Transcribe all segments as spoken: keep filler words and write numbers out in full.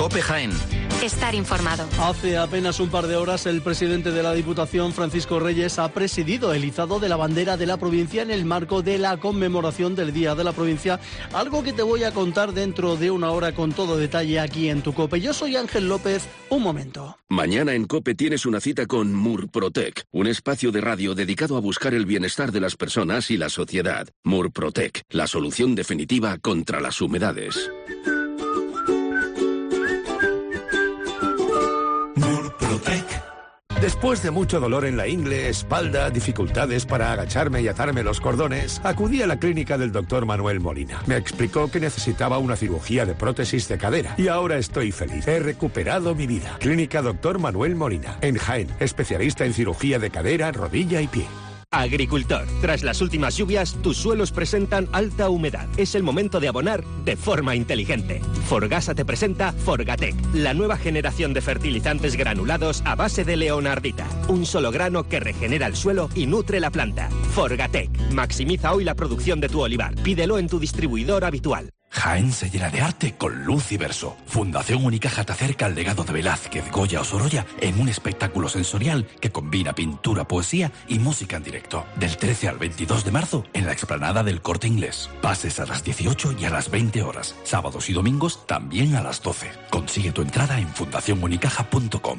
COPE Jaén. Estar informado. Hace apenas un par de horas el presidente de la Diputación, Francisco Reyes, ha presidido el izado de la bandera de la provincia en el marco de la conmemoración del Día de la Provincia, algo que te voy a contar dentro de una hora con todo detalle aquí en tu COPE. Yo soy Ángel López, un momento. Mañana en COPE tienes una cita con Murprotec, un espacio de radio dedicado a buscar el bienestar de las personas y la sociedad. Murprotec, la solución definitiva contra las humedades. Después de mucho dolor en la ingle, espalda, dificultades para agacharme y atarme los cordones, acudí a la clínica del doctor Manuel Molina. Me explicó que necesitaba una cirugía de prótesis de cadera y ahora estoy feliz. He recuperado mi vida. Clínica doctor Manuel Molina, en Jaén, especialista en cirugía de cadera, rodilla y pie. Agricultor, tras las últimas lluvias, tus suelos presentan alta humedad. Es el momento de abonar de forma inteligente. Forgasa te presenta Forgatec, la nueva generación de fertilizantes granulados a base de leonardita. Un solo grano que regenera el suelo y nutre la planta. Forgatec, maximiza hoy la producción de tu olivar. Pídelo en tu distribuidor habitual. Jaén se llena de arte con Luz y Verso. Fundación Unicaja te acerca al legado de Velázquez, Goya o Sorolla en un espectáculo sensorial que combina pintura, poesía y música en directo. Del trece al veintidós de marzo en la explanada del Corte Inglés. Pases a las dieciocho y a las veinte horas. Sábados y domingos también a las doce. Consigue tu entrada en fundación unicaja punto com.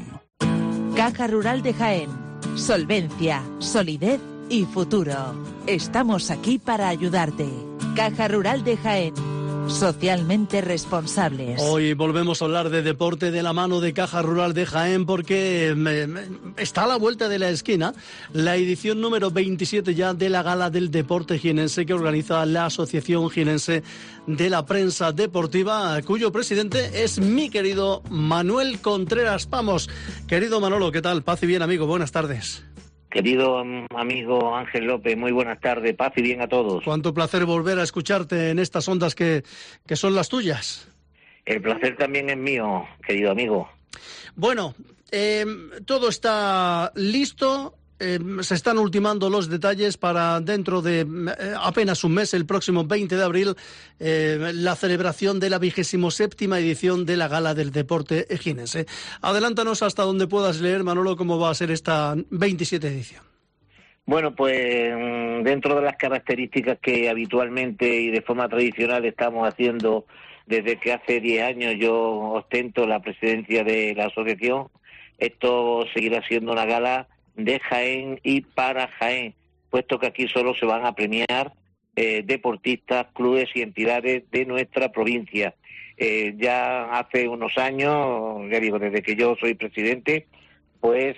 Caja Rural de Jaén. Solvencia, solidez y futuro. Estamos aquí para ayudarte. Caja Rural de Jaén. Socialmente responsables. Hoy volvemos a hablar de deporte de la mano de Caja Rural de Jaén porque me, me, está a la vuelta de la esquina la edición número veintisiete ya de la Gala del Deporte Jienense que organiza la Asociación Jienense de la Prensa Deportiva, cuyo presidente es mi querido Manuel Contreras Pamos. Querido Manolo, ¿qué tal? Paz y bien, amigo, buenas tardes. Querido amigo Ángel López, muy buenas tardes, paz y bien a todos. Cuánto placer volver a escucharte en estas ondas que, que son las tuyas. El placer también es mío, querido amigo. Bueno, eh, todo está listo, eh, se están ultimando los detalles para dentro de eh, apenas un mes, el próximo veinte de abril, eh, la celebración de la vigésimo séptima edición de la Gala del Deporte Jienense. Adelántanos hasta donde puedas leer, Manolo, cómo va a ser esta veintisiete edición. Bueno, pues dentro de las características que habitualmente y de forma tradicional estamos haciendo desde que hace diez años yo ostento la presidencia de la asociación, esto seguirá siendo una gala de Jaén y para Jaén, puesto que aquí solo se van a premiar eh, deportistas, clubes y entidades de nuestra provincia. Eh, ya hace unos años, ya digo, desde que yo soy presidente, pues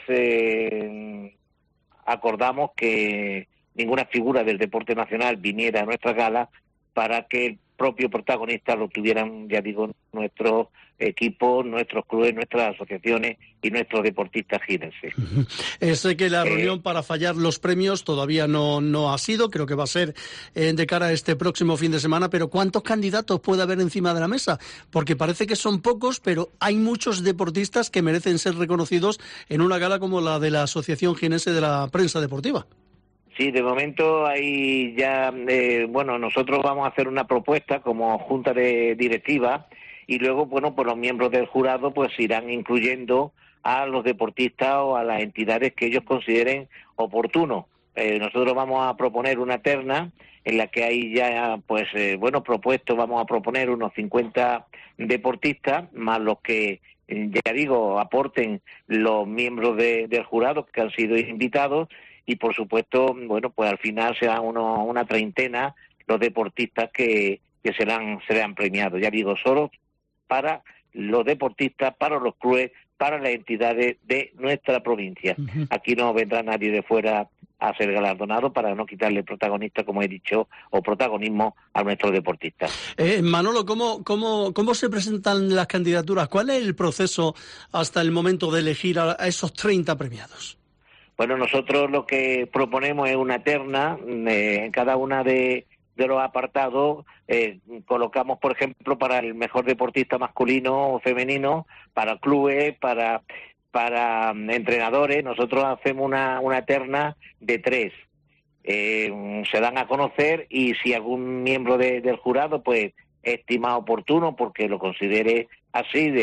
eh, acordamos que ninguna figura del deporte nacional viniera a nuestra gala para que el propio protagonista lo tuvieran, ya digo, nuestros equipos, nuestros clubes, nuestras asociaciones y nuestros deportistas jienenses. Uh-huh. Sé que la eh, reunión para fallar los premios todavía no, no ha sido, creo que va a ser eh, de cara a este próximo fin de semana, pero ¿cuántos candidatos puede haber encima de la mesa? Porque parece que son pocos, pero hay muchos deportistas que merecen ser reconocidos en una gala como la de la Asociación Jienense de la Prensa Deportiva. Sí, de momento hay ya, eh, bueno, nosotros vamos a hacer una propuesta como junta de directiva y luego, bueno, pues los miembros del jurado pues irán incluyendo a los deportistas o a las entidades que ellos consideren oportuno. Eh, nosotros vamos a proponer una terna en la que hay ya, pues, eh, bueno, propuestos, vamos a proponer unos cincuenta deportistas, más los que, eh, ya digo, aporten los miembros de, del jurado que han sido invitados. Y, por supuesto, bueno, pues al final serán uno, una treintena los deportistas que, que serán, serán premiados. Ya digo, solo para los deportistas, para los clubes, para las entidades de nuestra provincia. Uh-huh. Aquí no vendrá nadie de fuera a ser galardonado para no quitarle protagonista, como he dicho, o protagonismo a nuestros deportistas. Eh, Manolo, ¿cómo, cómo, ¿cómo se presentan las candidaturas? ¿Cuál es el proceso hasta el momento de elegir a, a esos treinta premiados? Bueno, nosotros lo que proponemos es una terna, eh, en cada una de, de los apartados eh, colocamos, por ejemplo, para el mejor deportista masculino o femenino, para clubes, para para um, entrenadores, nosotros hacemos una, una terna de tres. Eh, se dan a conocer y si algún miembro de, del jurado pues estima oportuno, porque lo considere así, de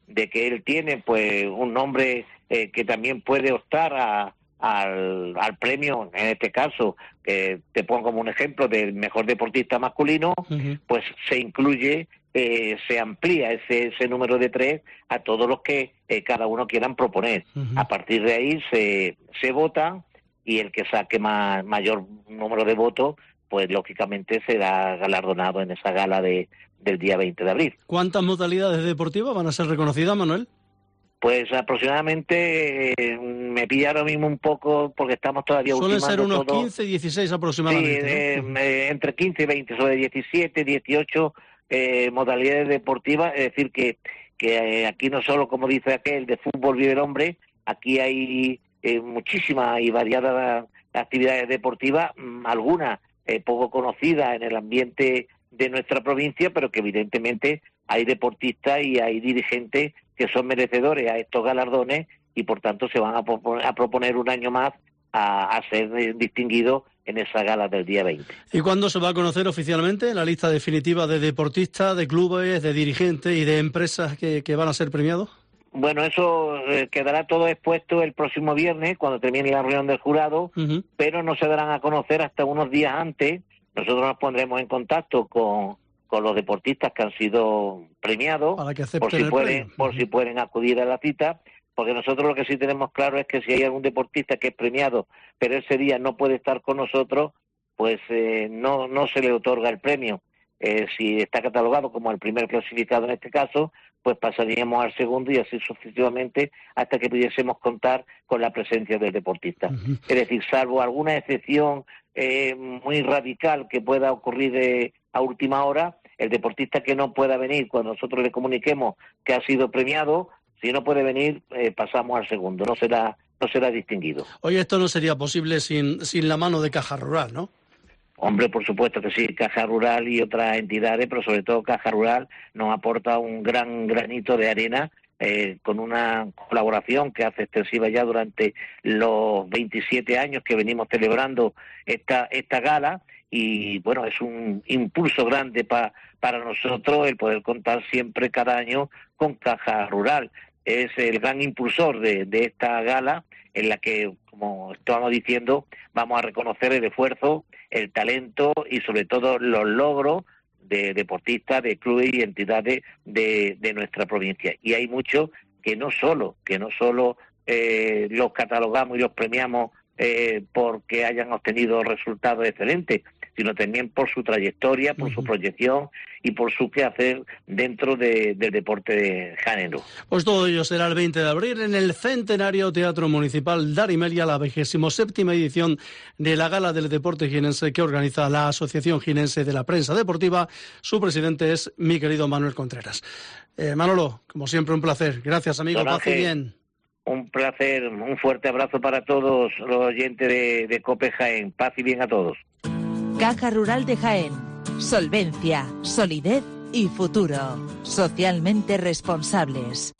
de que él tiene pues un nombre eh, que también puede optar a, al, al premio, en este caso, que te pongo como un ejemplo del mejor deportista masculino, uh-huh. pues se incluye, eh, se amplía ese, ese número de tres a todos los que eh, cada uno quieran proponer. Uh-huh. A partir de ahí se, se vota y el que saque más, mayor número de votos, pues lógicamente será galardonado en esa gala de, del día veinte de abril. ¿Cuántas modalidades deportivas van a ser reconocidas, Manuel? Pues aproximadamente, eh, me pilla ahora mismo un poco porque estamos todavía Suelen ultimando ser unos todo. quince, dieciséis aproximadamente. Sí, eh, ¿no? eh, entre quince y veinte, sobre diecisiete, dieciocho eh, modalidades deportivas, es decir que, que eh, aquí no solo, como dice aquel, de fútbol vive el hombre, aquí hay eh, muchísimas y variadas actividades deportivas, mmm, algunas eh, poco conocidas en el ambiente de nuestra provincia, pero que evidentemente hay deportistas y hay dirigentes que son merecedores a estos galardones y por tanto se van a proponer, a proponer un año más a, a ser distinguidos en esa gala del día veinte. ¿Y cuándo se va a conocer oficialmente la lista definitiva de deportistas, de clubes, de dirigentes y de empresas que, que van a ser premiados? Bueno, eso eh, quedará todo expuesto el próximo viernes, cuando termine la reunión del jurado, uh-huh. pero no se darán a conocer hasta unos días antes. Nosotros nos pondremos en contacto con, con los deportistas que han sido premiados, para que por si pueden, por uh-huh. si pueden acudir a la cita, porque nosotros lo que sí tenemos claro es que si hay algún deportista que es premiado, pero ese día no puede estar con nosotros, pues eh, no, no se le otorga el premio. Eh, si está catalogado como el primer clasificado en este caso, pues pasaríamos al segundo y así sucesivamente hasta que pudiésemos contar con la presencia del deportista. Uh-huh. Es decir, salvo alguna excepción eh, muy radical que pueda ocurrir eh, a última hora, el deportista que no pueda venir cuando nosotros le comuniquemos que ha sido premiado, si no puede venir, eh, pasamos al segundo, no será, no será distinguido. Oye, esto no sería posible sin, sin la mano de Caja Rural, ¿no? Hombre, por supuesto que sí, Caja Rural y otras entidades, pero sobre todo Caja Rural nos aporta un gran granito de arena eh, con una colaboración que hace extensiva ya durante los veintisiete años que venimos celebrando esta esta gala y bueno, es un impulso grande pa, para nosotros el poder contar siempre cada año con Caja Rural. Es el gran impulsor de, de esta gala en la que, como estábamos diciendo, vamos a reconocer el esfuerzo, el talento y sobre todo los logros de deportistas, de clubes y entidades de, de nuestra provincia. Y hay muchos que no solo, que no solo eh, los catalogamos y los premiamos eh, porque hayan obtenido resultados excelentes, sino también por su trayectoria, por uh-huh. su proyección y por su quehacer dentro de, del deporte jaenero. Pues todo ello será el veinte de abril en el Centenario Teatro Municipal Darimelia, la vigésimo séptima edición de la Gala del Deporte Jienense que organiza la Asociación Jienense de la Prensa Deportiva. Su presidente es mi querido Manuel Contreras. Eh, Manolo, como siempre, un placer. Gracias, amigo. Paz y bien. Un placer, un fuerte abrazo para todos los oyentes de, de COPE Jaén. Paz y bien a todos. Caja Rural de Jaén. Solvencia, solidez y futuro. Socialmente responsables.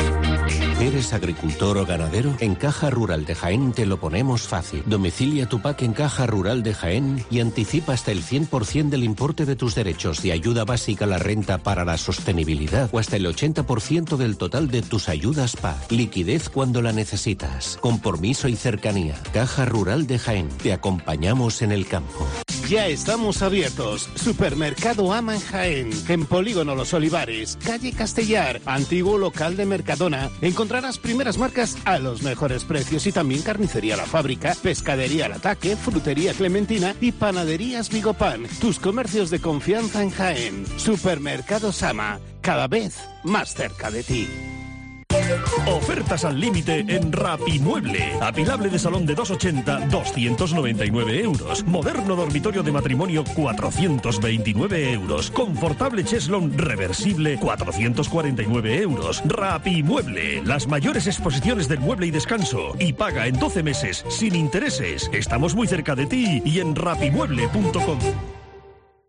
¿Eres agricultor o ganadero? En Caja Rural de Jaén te lo ponemos fácil. Domicilia tu P A C en Caja Rural de Jaén y anticipa hasta el cien por ciento del importe de tus derechos de ayuda básica a la renta para la sostenibilidad o hasta el ochenta por ciento del total de tus ayudas P A C. Liquidez cuando la necesitas. Compromiso y cercanía. Caja Rural de Jaén. Te acompañamos en el campo. Ya estamos abiertos. Supermercado Ama en Jaén. En Polígono Los Olivares, calle Castellar, antiguo local de Mercadona. Encontrarás primeras marcas a los mejores precios y también carnicería La Fábrica, pescadería Al Ataque, frutería Clementina y panaderías Vigopan. Tus comercios de confianza en Jaén. Supermercado Sama, cada vez más cerca de ti. Ofertas al límite en Rapimueble. Apilable de salón de doscientos ochenta, doscientos noventa y nueve euros. Moderno dormitorio de matrimonio, cuatrocientos veintinueve euros. Confortable cheslón reversible, cuatrocientos cuarenta y nueve euros. Rapimueble. Las mayores exposiciones del mueble y descanso. Y paga en doce meses, sin intereses. Estamos muy cerca de ti y en rapimueble punto com.